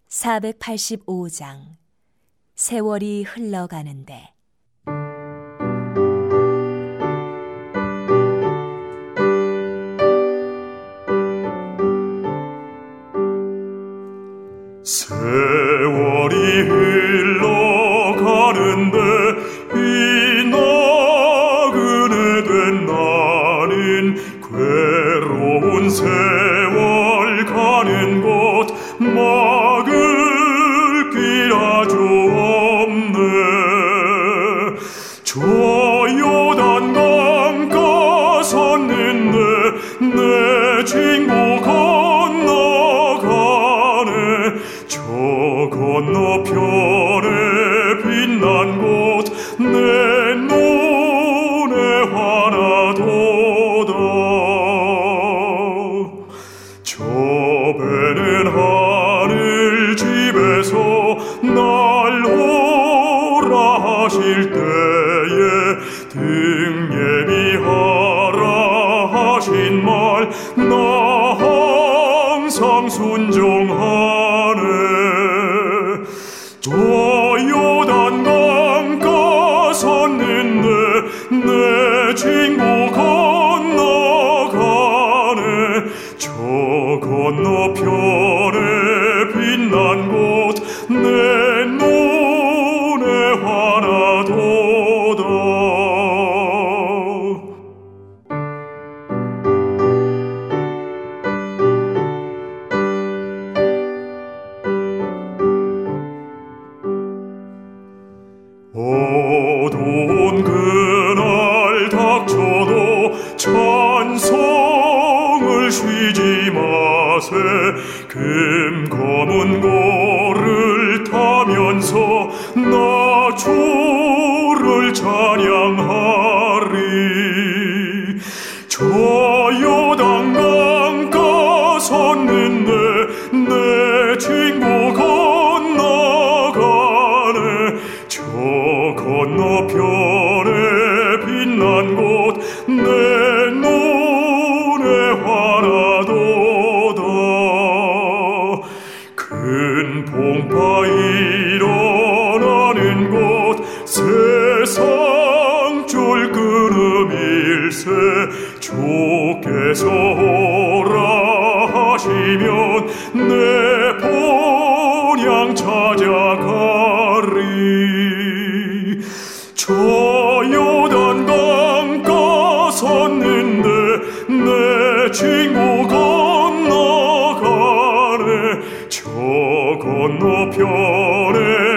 485장 세월이 흘러가는데. 세월이 흘러가는데 이 나그네 된 나는 괴로운 세월 가는 곳 막을 길 아주 없네. 저 요단 강가 섰는데 내 친구 건너가네. 저 건너편에 빛난 곳 내 눈에 환하도다. 저 배는 하늘 집에서 날 오라 하실 때에 등 예비하라 하신 말 나 항상 순종하네. 저 요단 강가 섰는데 내 친구 건너가네. 저 건너편에 빛난 곳 내 눈에 환하도다. 어두운 그날 닥쳐도 찬송을 쉬지 마세. 금 검은 고를 타면서 나 주를 찬양하리. 저 요단 강가 섰는데 내 친구 건너가네. 저 건너편에 빛난 곳 내 눈에 환하도다. 큰 풍파 일어나는 곳 세상 줄 끊음일세. 주께서 오라 하시면 내 본향 찾아가리. 저 요단 강가 섰는데 내 친구 건너가네. 저 건너편에